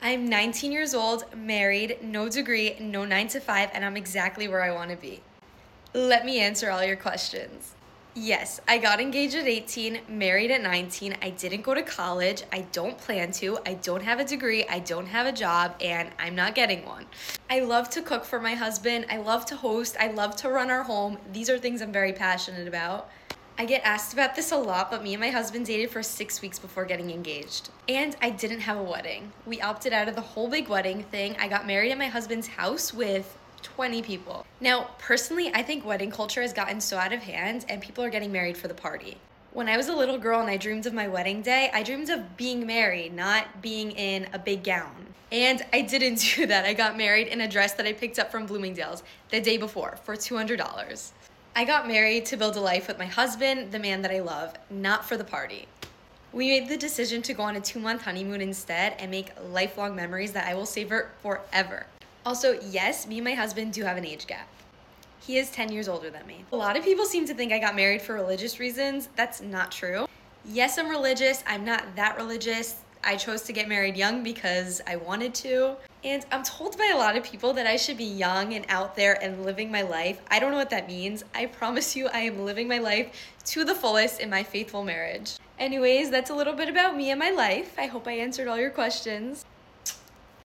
I'm 19 years old, married, no degree, no 9 to 5, and I'm exactly where I want to be. Let me answer all your questions. Yes, I got engaged at 18, married at 19. I didn't go to college. I don't plan to. I don't have a degree. I don't have a job, and I'm not getting one. I love to cook for my husband. I love to host. I love to run our home. These are things I'm very passionate about. I get asked about this a lot, but me and my husband dated for 6 weeks before getting engaged. And I didn't have a wedding. We opted out of the whole big wedding thing. I got married at my husband's house with 20 people. Now, personally, I think wedding culture has gotten so out of hand and people are getting married for the party. When I was a little girl and I dreamed of my wedding day, I dreamed of being married, not being in a big gown. And I didn't do that. I got married in a dress that I picked up from Bloomingdale's the day before for $200. I got married to build a life with my husband, the man that I love, not for the party. We made the decision to go on a 2-month honeymoon instead and make lifelong memories that I will savor forever. Also, yes, me and my husband do have an age gap. He is 10 years older than me. A lot of people seem to think I got married for religious reasons. That's not true. Yes, I'm religious. I'm not that religious. I chose to get married young because I wanted to. And I'm told by a lot of people that I should be young and out there and living my life. I don't know what that means. I promise you I am living my life to the fullest in my faithful marriage. Anyways, that's a little bit about me and my life. I hope I answered all your questions.